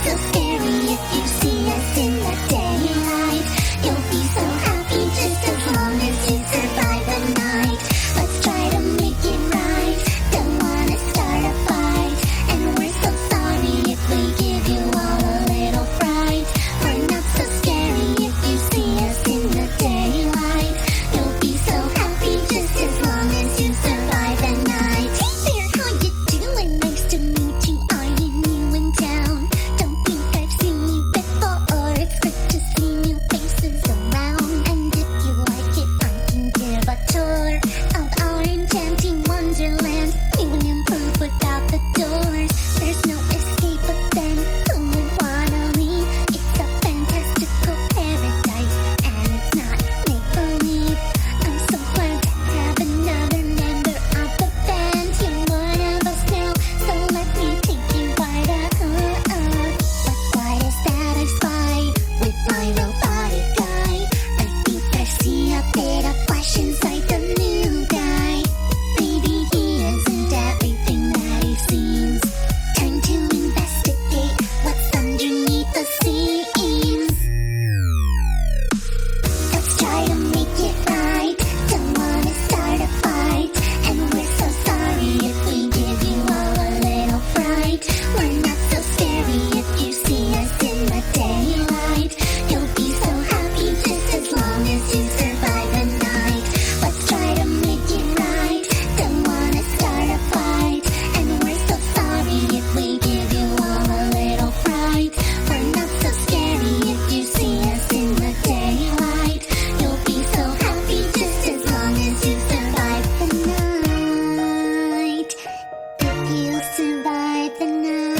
so scary if you see us in the daylight. You'll be so happy just as long as you survive the night. Let's try to make it right. Don't wanna start a fight, and we're so sorry if we give you all a little fright. We're not so scary if you see us in the daylight. You'll be so happy just as long as you survive the night. Hey there, how you doing? Nice to meet you. Are you new in town? Don't think I've seen you before. It's good to see new faces around. And if you like it, I can give a tour of our enchanting wonderland. New and improved without the doors. There's no escape, but then who would wanna leave? It's a fantastical paradise, and it's not make-believe. I'm so glad to have another member of the band. You're one of us now, so let me take you by the hood. What is that I spy with my robotic guide? I think I see a bit of flash inside the new guy. Maybe he isn't everything that he seems. Time to investigate what's underneath the scenes. Let's try to make it right. Don't wanna start a fight, and we're so sorry if we give you all a little fright. We're not so scary if you see us in the daylight. You'll be so happy just as long as you survive the night. Let's try to make it right. Don't wanna start a fight, and we're so sorry if we give you all a little fright. We're not so scary if you see us in the daylight. You'll be so happy just as long as you survive the night. If you survive the night.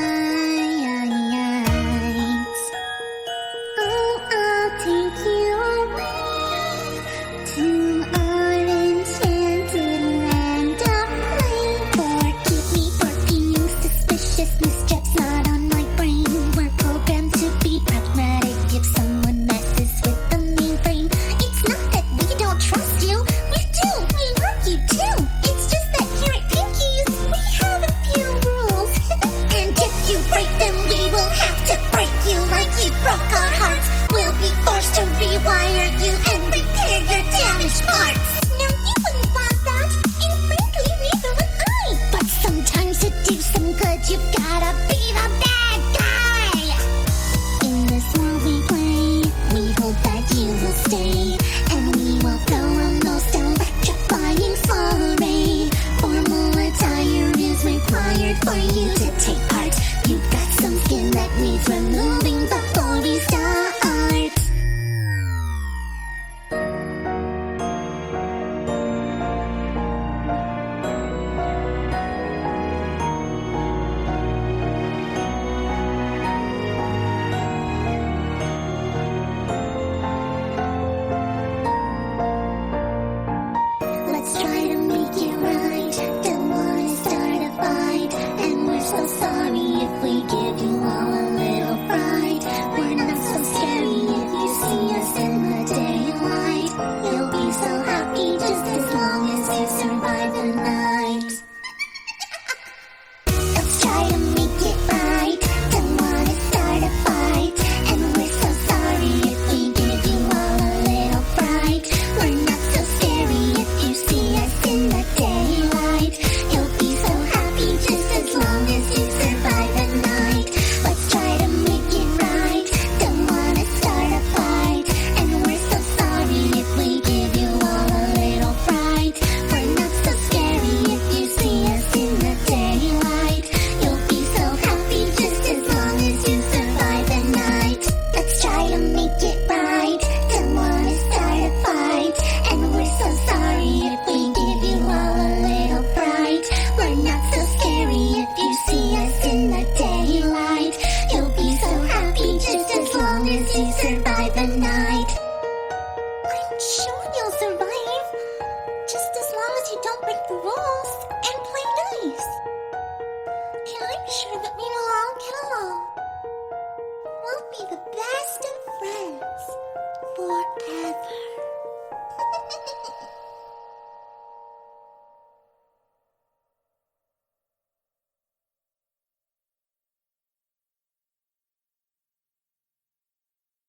Oh, I'll take you away to our enchanted land of play. Forgive me for being suspicious. Mischief's not on my brain. We're programmed to be pragmatic if someone messes with the mainframe. It's not that we don't trust you. We do. We love you too. It's just that here at Pinkies, we have a few rules. And if you break them, we will have to break you like you broke our hearts. We'll be forced to rewire you and repair your damaged parts. Now you wouldn't want that, and frankly, neither would I. But sometimes to do some good, you've gotta be the bad guy. In this world we play, we hope that you will stay, and we will go on most electrifying soiree. Formal attire is required for you to take part.